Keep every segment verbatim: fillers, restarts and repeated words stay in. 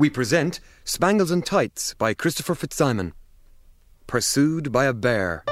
we present Spangles and Tights by Christopher Fitzsimon. Pursued by a bear.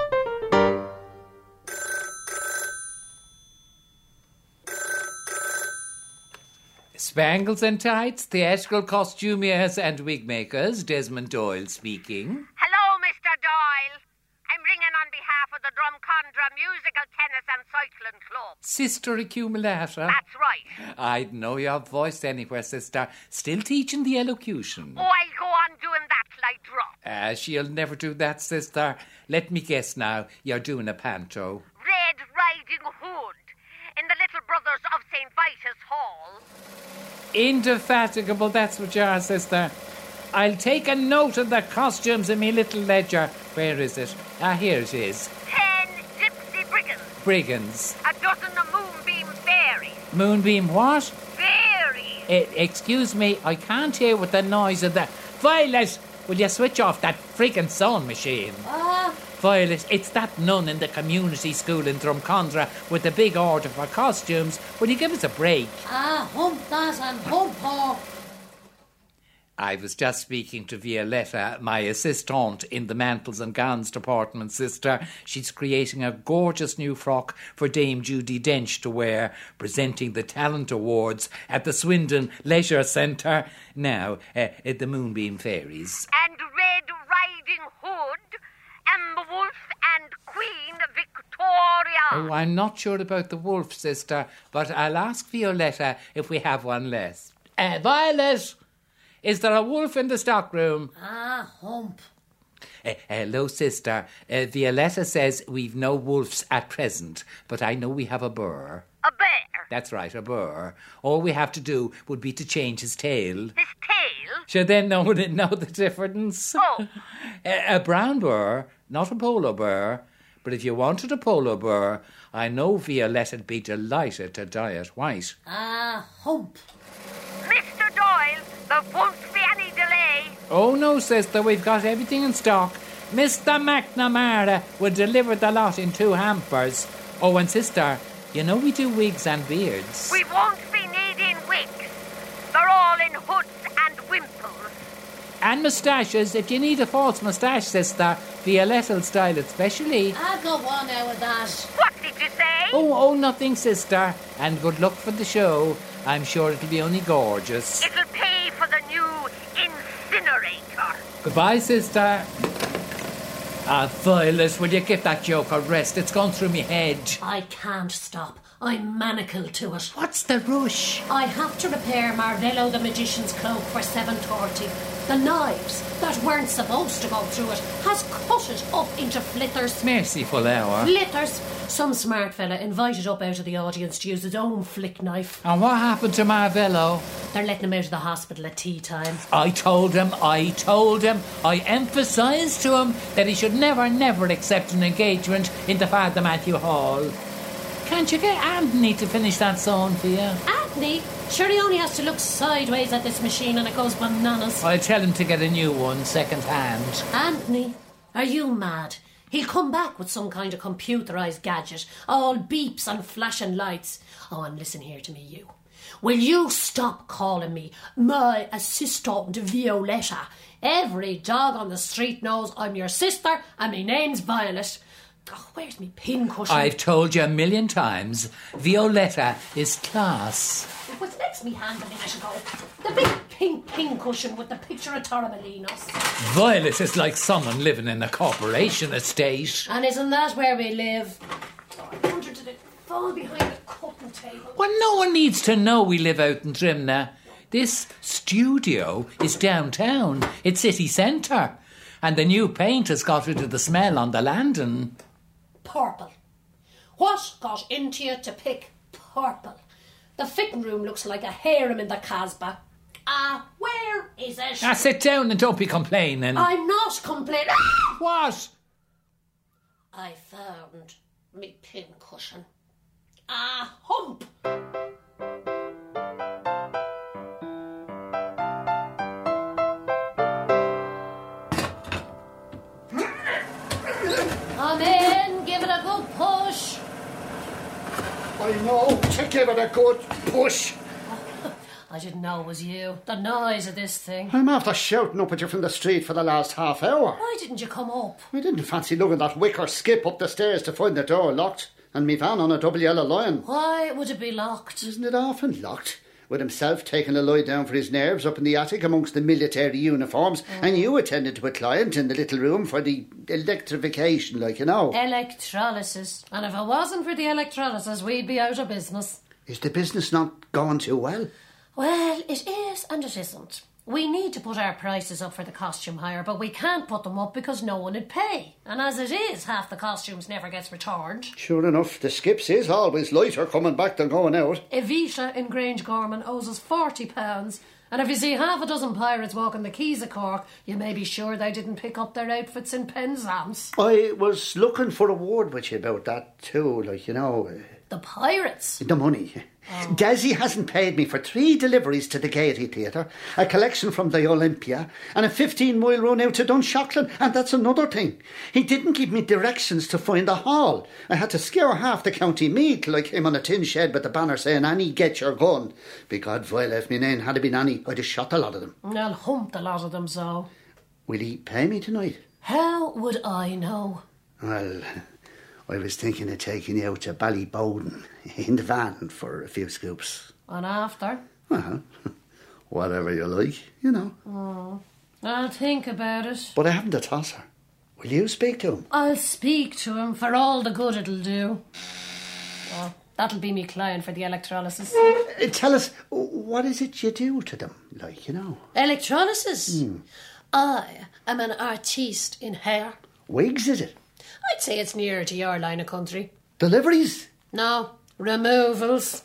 Spangles and Tights, theatrical costumiers and wig makers, Desmond Doyle speaking. Hello, Mister Doyle. I'm ringing on behalf of the Drumcondra Musical Tennis and Cycling Club. Sister Accumulata. That's right. I'd know your voice anywhere, sister. Still teaching the elocution. Oh, I'll go on doing that till I drop. Ah, uh, she'll never do that, sister. Let me guess now, you're doing a panto. Red Riding Hood in the Little Brothers of Saint Vitus Hall. Indefatigable, that's what you are, sister. I'll take a note of the costumes in me little ledger. Where is it? Ah, here it is. Ten gypsy brigands. Brigands. A dozen of moonbeam fairies. Moonbeam what? Fairies. Uh, excuse me, I can't hear with the noise of that. Violet, will you switch off that freaking sewing machine? Ah. Violet, it's that nun in the community school in Drumcondra with the big order for costumes. Will you give us a break? Ah, hump that and hump her. I was just speaking to Violetta, my assistant in the mantles and gowns department, sister. She's creating a gorgeous new frock for Dame Judy Dench to wear, presenting the Talent Awards at the Swindon Leisure Centre. Now, uh, at the Moonbeam Fairies. And Red Riding Hood and the Wolf and Queen Victoria. Oh, I'm not sure about the wolf, sister, but I'll ask Violetta if we have one less. Uh, Violet! Is there a wolf in the stockroom? Ah, hump. Uh, hello, sister. Uh, Violetta says we've no wolves at present, but I know we have a burr. A bear? That's right, a burr. All we have to do would be to change his tail. His tail? Sure, then no one would know the difference. Oh. a, a brown burr, not a polo burr. But if you wanted a polo burr, I know Violetta'd be delighted to dye it white. Ah, hump. Mister Doyle, there won't be any delay. Oh, no, sister, we've got everything in stock. Mister McNamara will deliver the lot in two hampers. Oh, and sister, you know we do wigs and beards. We won't be needing wigs. They're all in hoods and wimples. And moustaches. If you need a false moustache, sister, Violetta'll style it specially. I'll go on now with that. What did you say? Oh, oh, nothing, sister. And good luck for the show. I'm sure it'll be only gorgeous. It'll pay for the new incinerator. Goodbye, sister. Ah, Violet, will you give that joke a rest? It's gone through me head. I can't stop. I'm manacled to it. What's the rush? I have to repair Marvello the magician's cloak for seven thirty. The knives that weren't supposed to go through it has cut it up into flitters. Merciful hour. Flitters. Some smart fella invited up out of the audience to use his own flick knife. And what happened to Marvello? They're letting him out of the hospital at tea time. I told him, I told him, I emphasised to him that he should never, never accept an engagement in the Father Matthew Hall. Can't you get Anthony to finish that song for you? Anthony? Sure, he only has to look sideways at this machine and it goes bananas. I'll tell him to get a new one, second hand. Anthony, are you mad? He'll come back with some kind of computerised gadget, all beeps and flashing lights. Oh, and listen here to me, you. Will you stop calling me my assistant Violetta? Every dog on the street knows I'm your sister and my name's Violet. Oh, where's me pincushion? I've told you a million times, Violetta is class. What's next me hand, let it go? The big pink pincushion with the picture of Torremolinos. Violet is like someone living in a corporation estate. And isn't that where we live? Oh, I wonder did it fall behind the cutting table? Well, no one needs to know we live out in Drimna. This studio is downtown. It's city centre. And the new paint has got rid of the smell on the landing. Purple. What got into you to pick purple? The fitting room looks like a harem in the Casbah. Ah, uh, where is it? Ah, sit down and don't be complaining. I'm not complaining. What? I found me pincushion. Ah, hump. Come in, give it a good push. I know, to give it a good push. I didn't know it was you. The noise of this thing. I'm after shouting up at you from the street for the last half hour. Why didn't you come up? I didn't fancy lugging that wicker skip up the stairs to find the door locked and me van on a double yellow line. Why would it be locked? Isn't it often locked? With himself taking a lie down for his nerves up in the attic amongst the military uniforms, mm. and you attended to a client in the little room for the electrification, like you know. Electrolysis. And if it wasn't for the electrolysis, we'd be out of business. Is the business not going too well? Well, it is and it isn't. We need to put our prices up for the costume hire, but we can't put them up because no one would pay. And as it is, half the costumes never gets returned. Sure enough, the skips is always lighter coming back than going out. Evita in Grange Gorman owes us forty pounds. And if you see half a dozen pirates walking the quays of Cork, you may be sure they didn't pick up their outfits in Penzance. I was looking for a word with you about that too, like, you know. The pirates? The money. Oh. Desi hasn't paid me for three deliveries to the Gaiety Theatre, a collection from the Olympia, and a fifteen mile run out to Dunshaughlin. And that's another thing. He didn't give me directions to find the hall. I had to scour half the county mead till I came on a tin shed with the banner saying, "Annie, get your gun." Be God, if I left me name had it been Annie, I'd have shot a lot of them. I'll hump a lot of them, so. Will he pay me tonight? How would I know? Well, I was thinking of taking you out to Ballybowden in the van for a few scoops. And after? Well, whatever you like, you know. Oh, I'll think about it. But I haven't a tosser. Will you speak to him? I'll speak to him for all the good it'll do. Oh, that'll be me client for the electrolysis. Uh, tell us, what is it you do to them, like, you know? Electrolysis? Mm. I am an artiste in hair. Wigs, is it? I'd say it's nearer to your line of country. Deliveries? No, removals.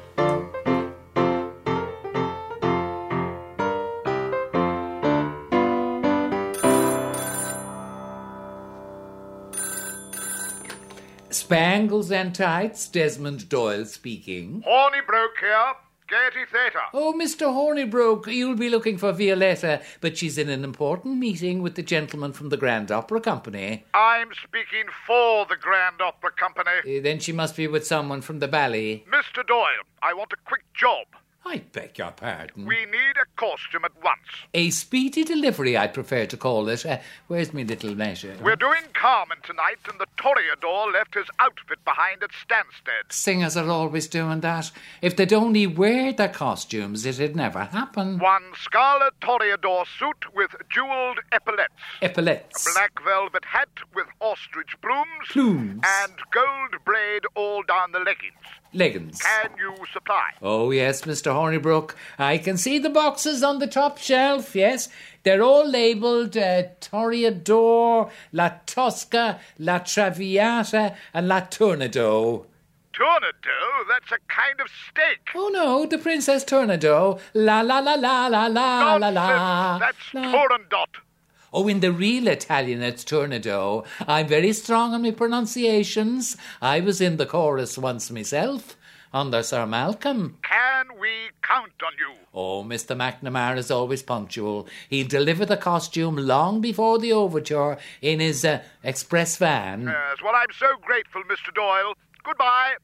Spangles and Tights, Desmond Doyle speaking. Hornibrook here, Gaiety Theatre. Oh, Mister Hornibrook, you'll be looking for Violetta, but she's in an important meeting with the gentleman from the Grand Opera Company. I'm speaking for the Grand Opera Company. Uh, then she must be with someone from the ballet. Mister Doyle, I want a quick job. I beg your pardon. We need a costume at once. A speedy delivery, I'd prefer to call it. Uh, where's me little measure? We're doing Carmen tonight, and the Toreador left his outfit behind at Stansted. Singers are always doing that. If they'd only wear their costumes, it'd never happen. One scarlet Toreador suit with jewelled epaulets. Epaulets. A black velvet hat with ostrich plumes. Plumes. And gold braid all down the leggings. Leggings. Can you supply? Oh, yes, Mister Hornibrook. I can see the boxes on the top shelf, yes. They're all labelled uh, Toreador, La Tosca, La Traviata and La Tornado. Tornado? That's a kind of steak. Oh, no, the Princess Tornado. La la la la la la la la. That's la. Torandot. Oh, in the real Italian, it's Tornado. I'm very strong on my pronunciations. I was in the chorus once myself, under Sir Malcolm. Can we count on you? Oh, Mister McNamara is always punctual. He'll deliver the costume long before the overture in his uh, express van. Yes, well, I'm so grateful, Mister Doyle. Goodbye.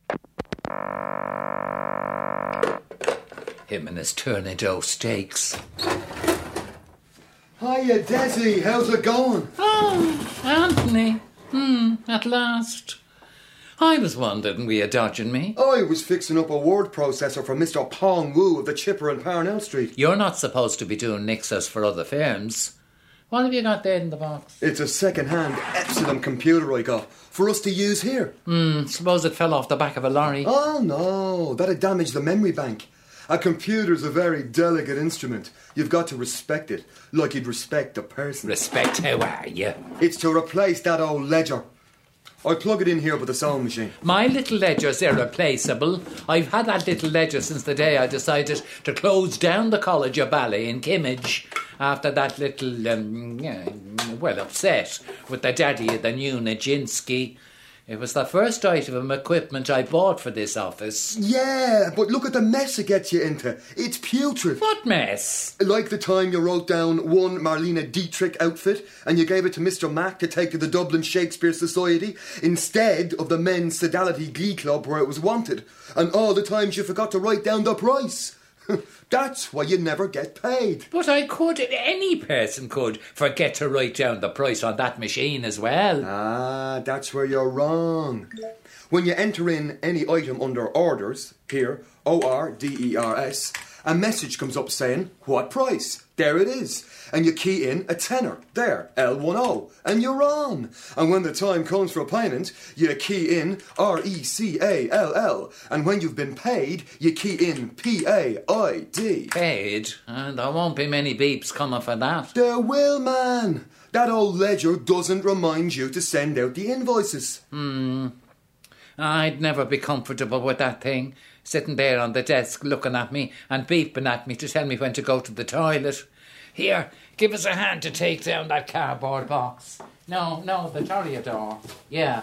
Him and his Tornado steaks. Hiya, Desi. How's it going? Oh, Anthony. Hmm, at last. I was wondering, were you dodging me? I was fixing up a word processor for Mister Pong Wu of the Chipper in Parnell Street. You're not supposed to be doing nixers for other firms. What have you got there in the box? It's a second-hand Epsilon computer I got for us to use here. Hmm, suppose it fell off the back of a lorry. Oh, no. That'd damage the memory bank. A computer's a very delicate instrument. You've got to respect it, like you'd respect a person. Respect, how are you? It's to replace that old ledger. I plug it in here with the sewing machine. My little ledger's irreplaceable. I've had that little ledger since the day I decided to close down the College of Ballet in Kimmage after that little, um, yeah, well, upset with the daddy of the new Nijinsky. It was the first item of equipment I bought for this office. Yeah, but look at the mess it gets you into. It's putrid. What mess? Like the time you wrote down one Marlene Dietrich outfit and you gave it to Mister Mack to take to the Dublin Shakespeare Society instead of the Men's Sodality Glee Club where it was wanted. And all the times you forgot to write down the price. That's why you never get paid. But I could, any person could, forget to write down the price on that machine as well. Ah, that's where you're wrong. When you enter in any item under orders, here, O R D E R S, a message comes up saying, what price? There it is. And you key in a tenner, there, L ten, and you're on. And when the time comes for payment, you key in R E C A L L. And when you've been paid, you key in P A I D. Paid? And there won't be many beeps coming for that. There will, man. That old ledger doesn't remind you to send out the invoices. Hmm. I'd never be comfortable with that thing, sitting there on the desk looking at me and beeping at me to tell me when to go to the toilet. Here, give us a hand to take down that cardboard box. No, no, the Toreador. Yeah.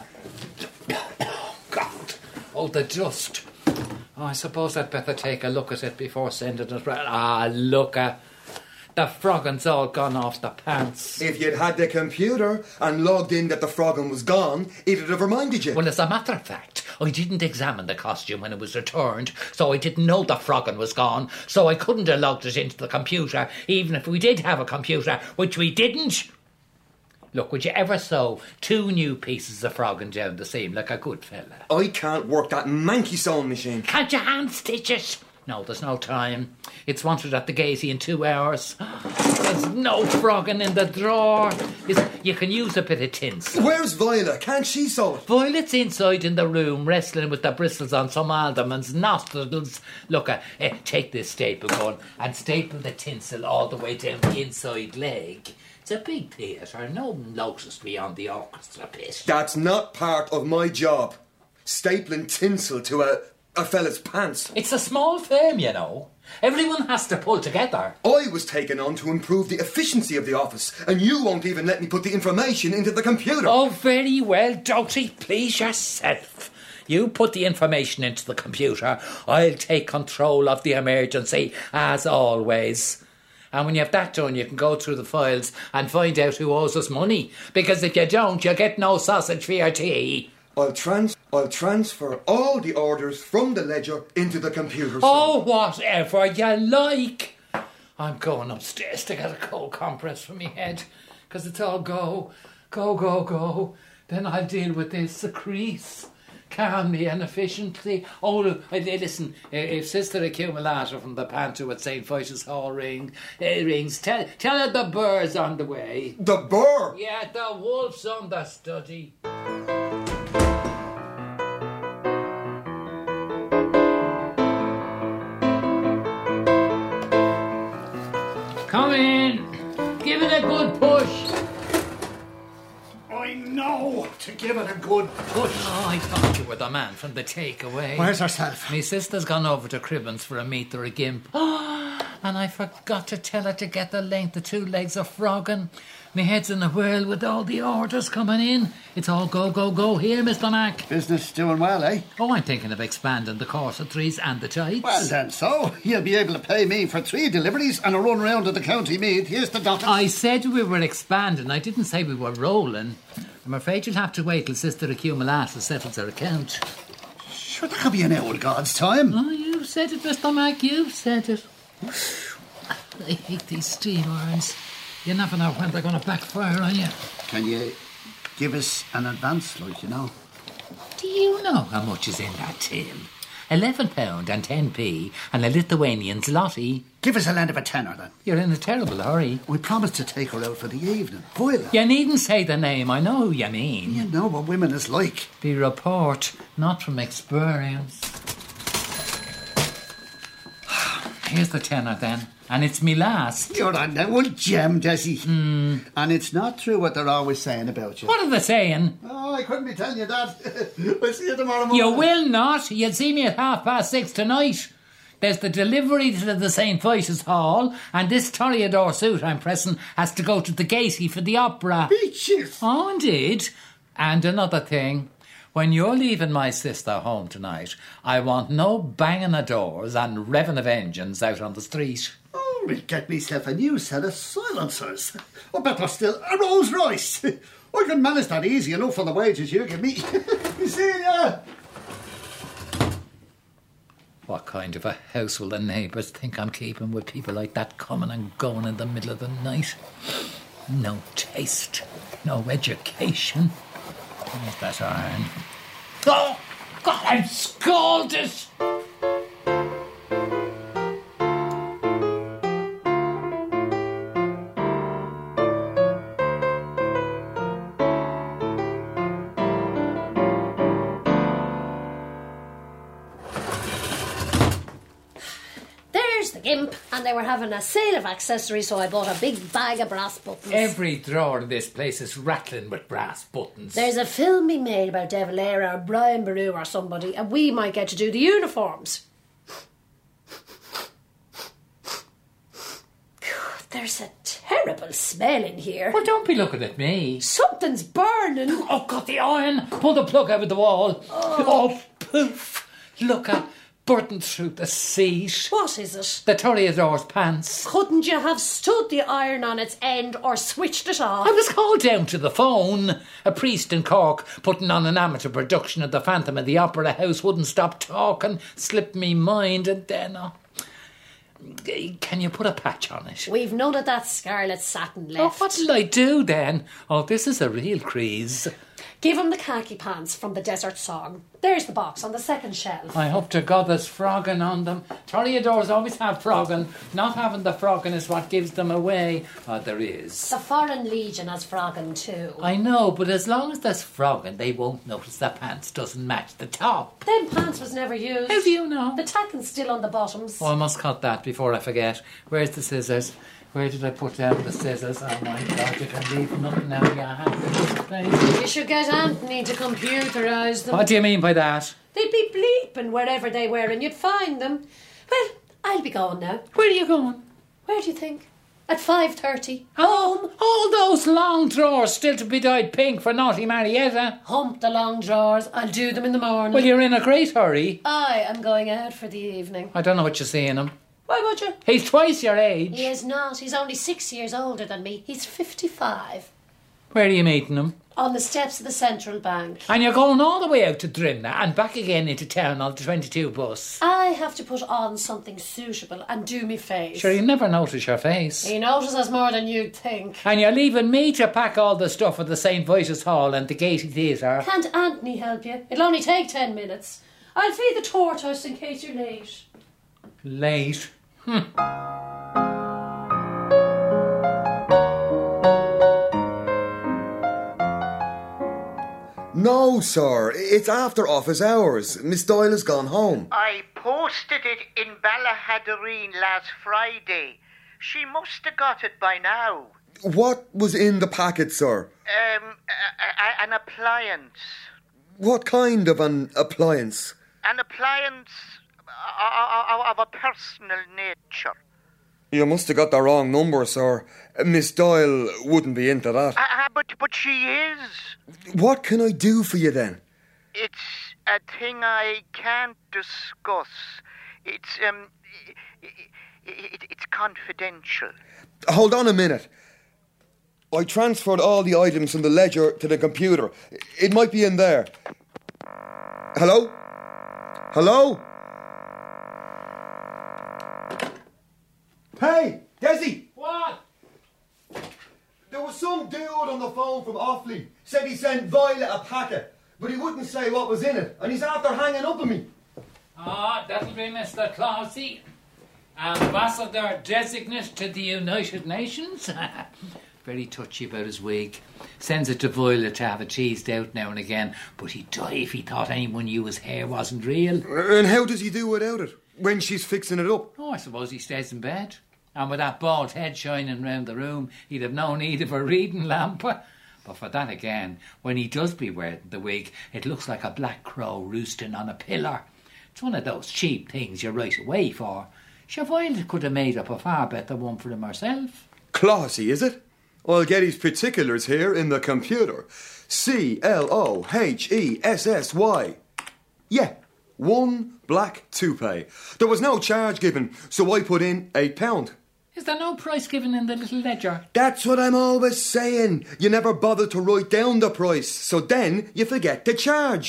Oh, God. Oh, the dust. Oh, I suppose I'd better take a look at it before sending it round. Ah, look at... The froggin's all gone off the pants. If you'd had the computer and logged in that the froggin was gone, it'd have reminded you. Well, as a matter of fact, I didn't examine the costume when it was returned, so I didn't know the froggin was gone, so I couldn't have logged it into the computer, even if we did have a computer, which we didn't. Look, would you ever sew two new pieces of froggin down the seam like a good fella? I can't work that manky sewing machine. Can't you hand stitch it? No, there's no time. It's wanted at the Gaiety in two hours. There's no froggin in the drawer. Listen, you can use a bit of tinsel. Where's Violet? Can't she sew it? Violet's inside in the room, wrestling with the bristles on some alderman's nostrils. Look, uh, uh, take this staple gun and staple the tinsel all the way down the inside leg. It's a big theatre, no notice beyond the orchestra pit. That's not part of my job. Stapling tinsel to a... a fella's pants. It's a small firm, you know. Everyone has to pull together. I was taken on to improve the efficiency of the office, and you won't even let me put the information into the computer. Oh, very well, Doughty. Please yourself. You put the information into the computer. I'll take control of the emergency, as always. And when you have that done, you can go through the files and find out who owes us money. Because if you don't, you'll get no sausage for your tea. I'll, trans- I'll transfer all the orders from the ledger into the computer. Oh, whatever you like. I'm going upstairs to get a cold compress for me head, because it's all go, go, go, go. Then I'll deal with this secrete, calmly and efficiently. Oh, look, listen, if Sister Accumulator from the Panto at Saint Vitus Hall ring, it rings, tell, tell her the burr's on the way. The burr? Yeah, the wolf's on the study. Come in. Give it a good push. I know to give it a good push. Oh, I thought you were the man from the takeaway. Where's herself? Me sister's gone over to Cribbins for a meat or a gimp. Oh, and I forgot to tell her to get the length of two legs of froggin. Me head's in a whirl with all the orders coming in. It's all go, go, go here, Mister Mac. Business doing well, eh? Oh, I'm thinking of expanding the corsetaries and the tights. Well, then so. You'll be able to pay me for three deliveries and a run round to the county mead. Here's the docket. I said we were expanding. I didn't say we were rolling. I'm afraid you'll have to wait till Sister Accumulata settles her account. Sure, that could be an old God's time. Oh, you've said it, Mister Mac. You've said it. I hate these steam irons. You never know when they're going to backfire on you. Can you give us an advance, like, you know? Do you know how much is in that till? Eleven pound and ten p and a Lithuanian zloty. Give us a land of a tenner, then. You're in a terrible hurry. We promised to take her out for the evening. Violet. You needn't say the name. I know who you mean. You know what women is like. The report, not from experience. Here's the tenner, then. And it's me last. You're an old gem, Desi. Mm. And it's not true what they're always saying about you. What are they saying? Oh, I couldn't be telling you that. We'll see you tomorrow morning. You will not. You'll see me at half past six tonight. There's the delivery to the Saint Vitus Hall, and this Toreador suit I'm pressing has to go to the Gaiety for the opera. Beaches. Oh, indeed. And another thing. When you're leaving my sister home tonight, I want no banging of doors and revving of engines out on the street. Oh, we'll get myself a new set of silencers. Or better still, a Rolls Royce. I can manage that easy enough for the wages you give me. See ya. What kind of a house will the neighbours think I'm keeping with people like that coming and going in the middle of the night? No taste, no education. Where's that iron? Oh, God, I'm scalded! Imp, and they were having a sale of accessories, so I bought a big bag of brass buttons. Every drawer in this place is rattling with brass buttons. There's a film being made about De Valera or Brian Boru or somebody, and we might get to do the uniforms. God, there's a terrible smell in here. Well, don't be looking at me. Something's burning. Oh, God, the iron! Pull the plug out of the wall. Oh, oh poof! Look at burnt through the seat. What is it? The Toreador's pants. Couldn't you have stood the iron on its end or switched it off? I was called down to the phone. A priest in Cork putting on an amateur production of The Phantom of the Opera House wouldn't stop talking, slipped me mind, and then... Oh, can you put a patch on it? We've none of that scarlet satin Oh, left. what'll I do then? Oh, this is a real craze. Give him the khaki pants from the Desert Song. There's the box on the second shelf. I hope to God there's frogging on them. Toreadors always have frogging. Not having the frogging is what gives them away. Oh, there is. The Foreign Legion has frogging too. I know, but as long as there's frogging, they won't notice the pants doesn't match the top. Them pants was never used. How do you know? The tacking's still on the bottoms. Oh, I must cut that before I forget. Where's the scissors? Where did I put down the scissors? Oh my God, you can leave nothing out of your hand in this place. You should get Anthony to computerise them. What do you mean by that? They'd be bleeping wherever they were and you'd find them. Well, I'll be going now. Where are you going? Where do you think? At five thirty. Home. All those long drawers still to be dyed pink for naughty Marietta. Hump the long drawers. I'll do them in the morning. Well, you're in a great hurry. I am going out for the evening. I don't know what you see in him. Why would you? He's twice your age. He is not. He's only six years older than me. He's fifty-five. Where are you meeting him? On the steps of the Central Bank. And you're going all the way out to Drimna and back again into town on the twenty-two bus. I have to put on something suitable and do me face. Sure, you never notice your face. He notices more than you'd think. And you're leaving me to pack all the stuff at the Saint Vitus Hall and the Gaiety Theatre. Can't Anthony help you? It'll only take ten minutes. I'll feed the tortoise in case you're late. Late? Hmm. No, sir. It's after office hours. Miss Doyle has gone home. I posted it in Ballahaddereen last Friday. She must have got it by now. What was in the packet, sir? Um, a, a, an appliance. What kind of an appliance? An appliance of a personal nature. You must have got the wrong number, sir. Miss Doyle wouldn't be into that. Uh, but, but she is. What can I do for you then? It's a thing I can't discuss. It's, um, it, it, it's confidential. Hold on a minute. I transferred all the items from the ledger to the computer. It might be in there. Hello? Hello? Hey, Desi! What? There was some dude on the phone from Offaly. Said he sent Violet a packet, but he wouldn't say what was in it, and he's after hanging up on me. Ah, that'll be Mister Clausey, Ambassador Designate to the United Nations. Very touchy about his wig. Sends it to Violet to have it teased out now and again, but he'd die if he thought anyone knew his hair wasn't real. And how does he do without it, when she's fixing it up? Oh, I suppose he stays in bed. And with that bald head shining round the room, he'd have no need of a reading lamp. But for that again, when he does be wearing the wig, it looks like a black crow roosting on a pillar. It's one of those cheap things you write away for. Sure, Violet could have made up a far better one for him herself. Classy, is it? I'll get his particulars here in the computer. C L O H E S S Y. Yeah, one black toupee. There was no charge given, so I put in eight pound. Is there no price given in the little ledger? That's what I'm always saying. You never bother to write down the price, so then you forget to charge.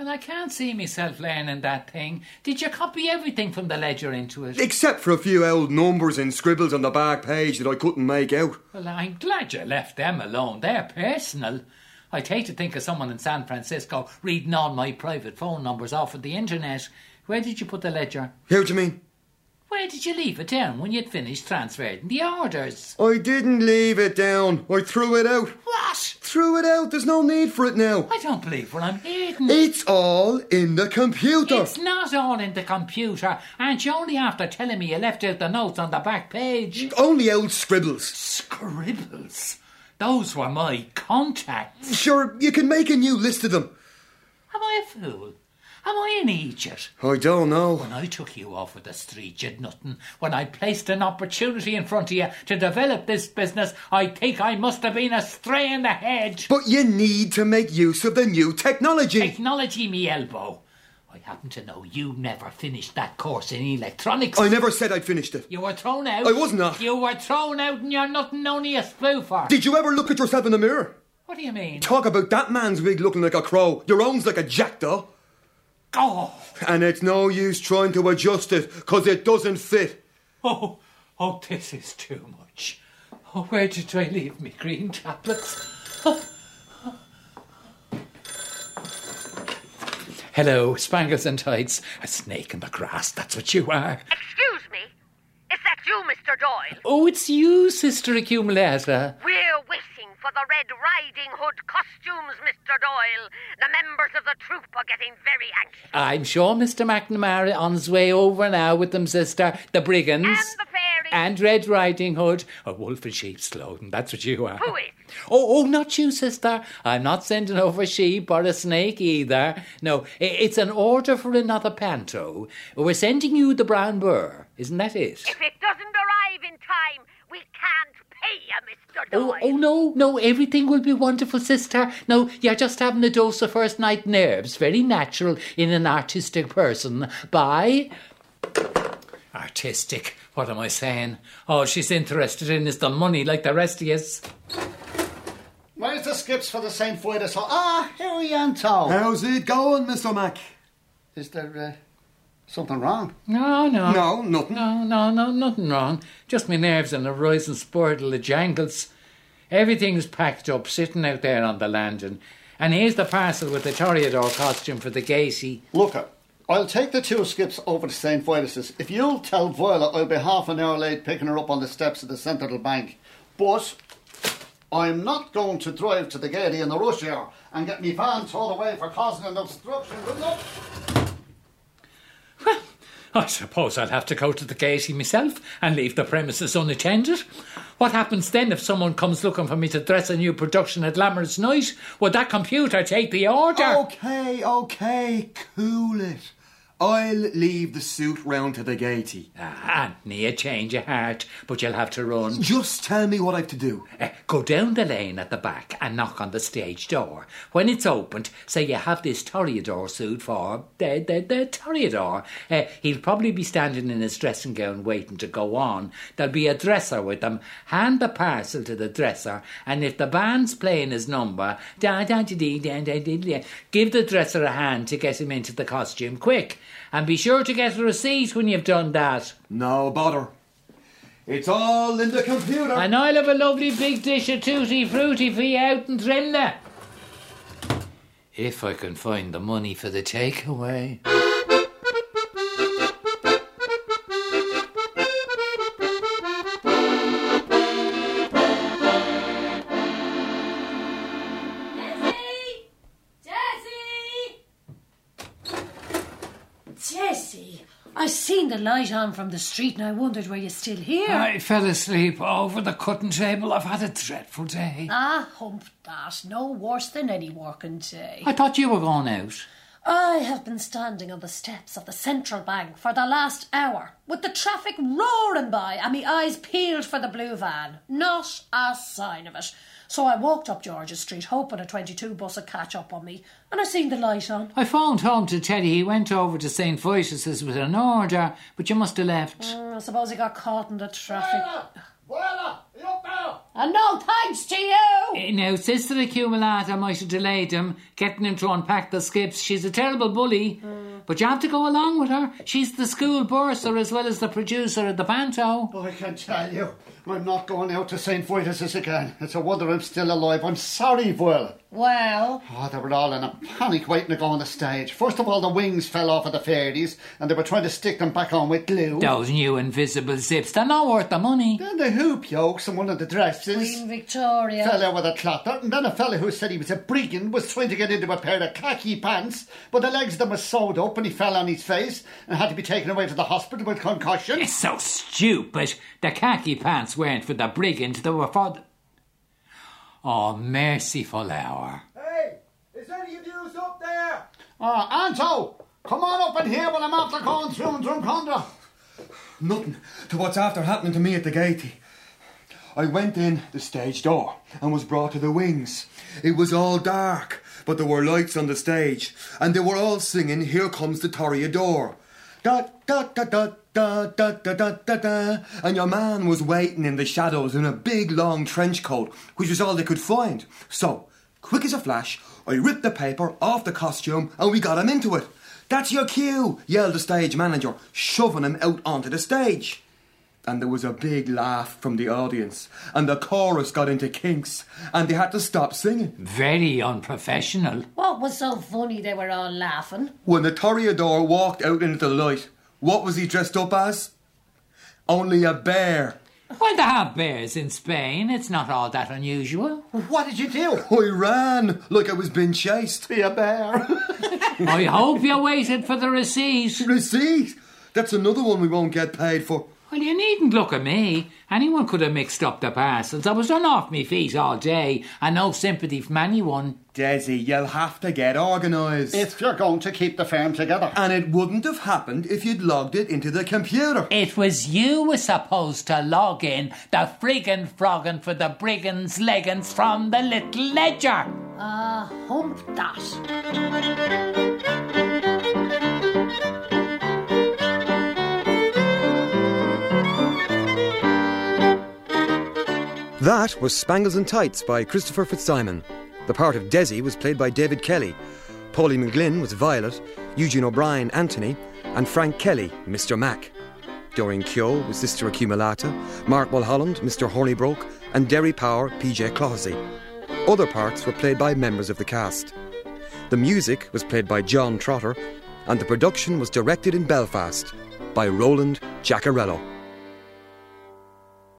Well, I can't see myself learning that thing. Did you copy everything from the ledger into it? Except for a few old numbers and scribbles on the back page that I couldn't make out. Well, I'm glad you left them alone. They're personal. I'd hate to think of someone in San Francisco reading all my private phone numbers off of the internet. Where did you put the ledger? How do you mean? Where did you leave it down when you'd finished transferring the orders? I didn't leave it down. I threw it out. What? Threw it out. There's no need for it now. I don't believe what I'm hearing. It's all in the computer. It's not all in the computer. Aren't you only after telling me you left out the notes on the back page? Only old scribbles. Scribbles? Those were my contacts. Sure, you can make a new list of them. Am I a fool? Am I an idiot? I don't know. When I took you off of the street, you'd nothing. When I placed an opportunity in front of you to develop this business, I think I must have been astray in the head. But you need to make use of the new technology. Technology, me elbow. I happen to know you never finished that course in electronics. I never said I'd finished it. You were thrown out. I was not. You were thrown out and you're nothing only a spoofer. Did you ever look at yourself in the mirror? What do you mean? Talk about that man's wig looking like a crow. Your own's like a jackdaw. Oh. And it's no use trying to adjust it, because it doesn't fit. Oh, oh, this is too much. Oh, where did I leave me green tablets? Oh. Hello, Spangles and Tights. A snake in the grass, that's what you are. Excuse me? Is that you, Mister Doyle? Oh, it's you, Sister Accumulator. We're waiting for the Red Riding Hood costumes, Mister Doyle. The members of the troop are getting very anxious. I'm sure Mister McNamara on his way over now with them, Sister. The Brigands. And the fairies. And Red Riding Hood. A wolf in sheep's clothing, that's what you are. Who is? Oh, oh, not you, Sister. I'm not sending over sheep or a snake either. No, it's an order for another panto. We're sending you the brown burr. Isn't that it? If it doesn't arrive in time, we can't pay you, Mister Doyle. Oh, oh, no, no, everything will be wonderful, Sister. No, you're just having a dose of first night nerves. Very natural in an artistic person. Bye. Artistic? What am I saying? All she's interested in is the money like the rest of us. Where's the skips for the Saint Vitus? Ah, here we are, Tom. How's it going, Mister Mac? Is there uh, something wrong? No, no. No, nothing. No, no, no, nothing wrong. Just my nerves and a rising spurtle of jangles. Everything's packed up, sitting out there on the landing. And here's the parcel with the Toreador costume for the Gacy. Look, I'll take the two skips over to Saint Vitus's. If you'll tell Violet I'll be half an hour late picking her up on the steps of the Central Bank. But I'm not going to drive to the Gaiety in the rush hour and get me van towed away for causing an obstruction. Good luck. Well, I suppose I'll have to go to the Gaiety myself and leave the premises unattended. What happens then if someone comes looking for me to dress a new production at Lammers Night? Would that computer take the order? Okay, okay, cool it. I'll leave the suit round to the Gaiety. Ah, Anthony, a change of heart, but you'll have to run. Just tell me what I've to do. Uh, go down the lane at the back and knock on the stage door. When it's opened, say you have this Toreador suit for the, the, the Toreador. Uh, he'll probably be standing in his dressing gown waiting to go on. There'll be a dresser with him. Hand the parcel to the dresser, and if the band's playing his number, da, da, da, da, da, da, da, da, give the dresser a hand to get him into the costume quick. And be sure to get a receipt when you've done that. No bother. It's all in the computer. And I'll have a lovely big dish of tutti frutti for you out in Trimna. If I can find the money for the takeaway. Jessie, I seen the light on from the street and I wondered were you still here. I fell asleep over the cutting table. I've had a dreadful day. Ah, hump that. No worse than any working day. I thought you were going out. I have been standing on the steps of the Central Bank for the last hour, with the traffic roaring by and me eyes peeled for the blue van. Not a sign of it. So I walked up George's Street, hoping a twenty-two bus would catch up on me, and I seen the light on. I phoned home to tell you he went over to Saint Vitus's with an order, but you must have left. Mm, I suppose he got caught in the traffic. Voila! Voila! Are you up there? And no thanks to you. Eh, Now, Sister Accumulata might have delayed him, getting him to unpack the skips. She's a terrible bully, but you have to go along with her. She's the school bursar as well as the producer of the panto. Oh, I can tell you, I'm not going out to Saint Vitus's again. It's a wonder I'm still alive. I'm sorry, Will. Well, Oh, they were all in a panic waiting to go on the stage. First of all, the wings fell off of the fairies, and they were trying to stick them back on with glue. Those new invisible zips, they're not worth the money. Then the hoop yokes and one of the dresses Queen Victoria. fell out with a clatter, and then a fella who said he was a brigand was trying to get into a pair of khaki pants, but the legs of them were sewed up and he fell on his face and had to be taken away to the hospital with concussion. It's so stupid. The khaki pants weren't for the brigand, they were for the... Oh, merciful hour. Hey, is any of you up there? Oh, Anto, come on up in here when I'm after going through in Drumcondra. Nothing to what's after happening to me at the gate. I went in the stage door and was brought to the wings. It was all dark, but there were lights on the stage, and they were all singing "Here Comes the Toreador." Da da da da da da da da da da. And your man was waiting in the shadows in a big long trench coat, which was all they could find. So, quick as a flash, I ripped the paper off the costume and we got him into it. "That's your cue," yelled the stage manager, shoving him out onto the stage. And there was a big laugh from the audience, and the chorus got into kinks, and they had to stop singing. Very unprofessional. What was so funny they were all laughing? When the Toreador walked out into the light, what was he dressed up as? Only a bear. Well, they have bears in Spain. It's not all that unusual. What did you do? I ran like I was being chased. Be a bear. I hope you waited for the receipt. Receipt? That's another one we won't get paid for. Well, you needn't look at me. Anyone could have mixed up the parcels. I was done off me feet all day, and no sympathy from anyone. Desi, you'll have to get organised. If you're going to keep the firm together. And it wouldn't have happened if you'd logged it into the computer. It was you was supposed to log in the friggin' froggin' for the brigands' leggings from the little ledger. Ah, uh, hump that. That was Spangles and Tights by Christopher Fitzsimon. The part of Desi was played by David Kelly. Paulie McGlynn was Violet, Eugene O'Brien Anthony, and Frank Kelly, Mister Mac. Doreen Keogh was Sister Accumulata, Mark Mulholland, Mister Hornibroke, and Derry Power, P J Clohessy. Other parts were played by members of the cast. The music was played by John Trotter, and the production was directed in Belfast by Roland Giacarello.